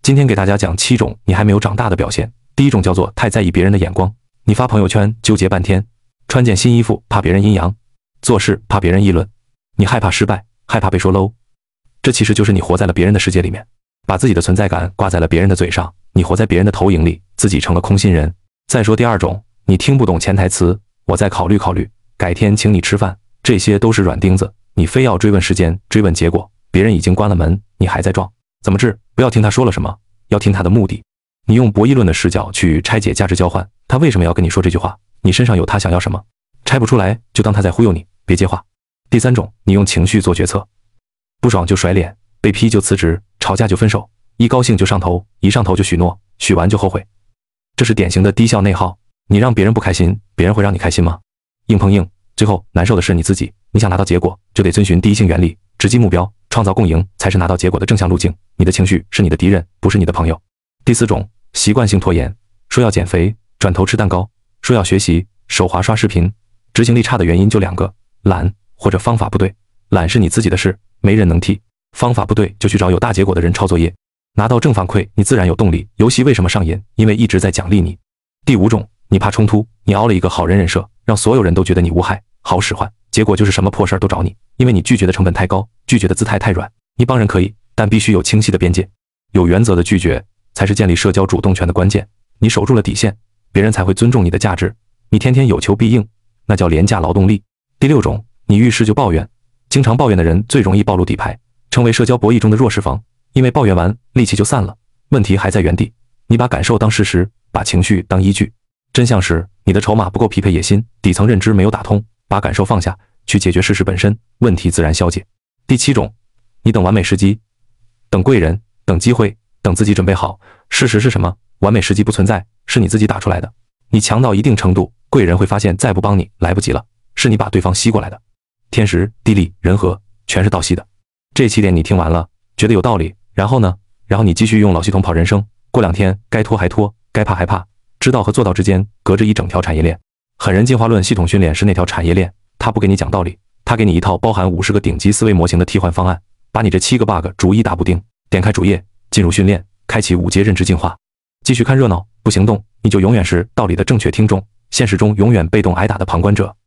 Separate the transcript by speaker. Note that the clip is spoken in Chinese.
Speaker 1: 今天给大家讲7种你还没有长大的表现。第一种叫做太在意别人的眼光，你发朋友圈纠结半天，穿件新衣服怕别人阴阳，做事怕别人议论，你害怕失败，害怕被说 low。这其实就是你活在了别人的世界里面，把自己的存在感挂在了别人的嘴上，你活在别人的投影里，自己成了空心人。再说第二种，你听不懂潜台词，我再考虑考虑，改天请你吃饭，这些都是软钉子，你非要追问时间，追问结果，别人已经关了门，你还在撞，怎么治？不要听他说了什么，要听他的目的。你用博弈论的视角去拆解价值交换，他为什么要跟你说这句话？你身上有他想要什么？拆不出来就当他在忽悠你，别接话。第三种，你用情绪做决策，不爽就甩脸，被批就辞职，吵架就分手，一高兴就上头，一上头就许诺，许完就后悔。这是典型的低效内耗，你让别人不开心，别人会让你开心吗？硬碰硬，最后难受的是你自己。你想拿到结果，就得遵循第一性原理，直击目标，创造共赢，才是拿到结果的正向路径。你的情绪是你的敌人，不是你的朋友。第四种，习惯性拖延，说要减肥，转头吃蛋糕；说要学习，手滑刷视频。执行力差的原因就2个，懒或者方法不对。懒是你自己的事，没人能替；方法不对，就去找有大结果的人抄作业，拿到正反馈，你自然有动力。游戏为什么上瘾？因为一直在奖励你。第5种，你怕冲突，你凹了一个好人人设，让所有人都觉得你无害，好使唤，结果就是什么破事儿都找你，因为你拒绝的成本太高，拒绝的姿态太软。你帮人可以，但必须有清晰的边界，有原则的拒绝才是建立社交主动权的关键。你守住了底线，别人才会尊重你的价值。你天天有求必应，那叫廉价劳动力。第6种，你遇事就抱怨，经常抱怨的人最容易暴露底牌，成为社交博弈中的弱势方，因为抱怨完戾气就散了，问题还在原地。你把感受当事实，把情绪当依据，真相是你的筹码不够匹配野心，底层认知没有打通，把感受放下，去解决事实本身，问题自然消解。第7种，你等完美时机，等贵人，等机会，等自己准备好。事实是什么？完美时机不存在，是你自己打出来的。你强到一定程度，贵人会发现再不帮你来不及了，是你把对方吸过来的。天时地利人和全是倒吸的。这7点你听完了，觉得有道理，然后呢？然后你继续用老系统跑人生，过2天该拖还拖，该怕还怕，知道和做到之间隔着一整条产业链。狠人进化论系统训练是那条产业链，他不给你讲道理，他给你一套包含50个顶级思维模型的替换方案，把你这7个 bug 逐一打补丁。点开主页，进入训练，开启5阶认知进化。继续看热闹，不行动，你就永远是道理的正确听众，现实中永远被动挨打的旁观者。